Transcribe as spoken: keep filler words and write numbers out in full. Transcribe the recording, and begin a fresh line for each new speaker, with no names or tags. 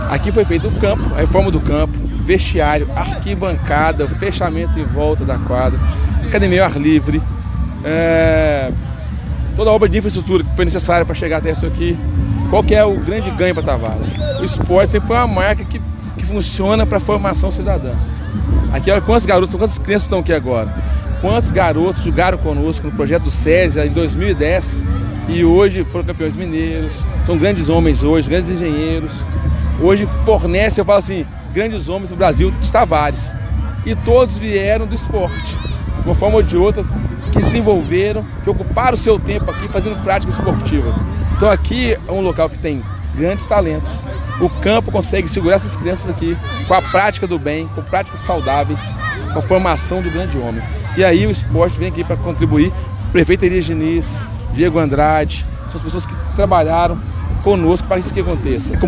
Aqui foi feito o campo, a reforma do campo, vestiário, arquibancada, fechamento em volta da quadra, academia ao ar livre, é, toda a obra de infraestrutura que foi necessária para chegar até isso aqui. Qual que é o grande ganho para Tavares? O esporte sempre foi uma marca que, que funciona para a formação cidadã. Aqui, olha quantos garotos, quantas crianças estão aqui agora. Quantos garotos jogaram conosco no projeto do SESI em dois mil e dez e hoje foram campeões mineiros, são grandes homens hoje, grandes engenheiros. Hoje fornece, eu falo assim, grandes homens no Brasil de Tavares. E todos vieram do esporte, de uma forma ou de outra, que se envolveram, que ocuparam o seu tempo aqui fazendo prática esportiva. Então aqui é um local que tem grandes talentos. O campo consegue segurar essas crianças aqui com a prática do bem, com práticas saudáveis, com a formação do grande homem. E aí o esporte vem aqui para contribuir. Prefeito Elias Diniz, Diego Andrade, são as pessoas que trabalharam conosco para isso que aconteça.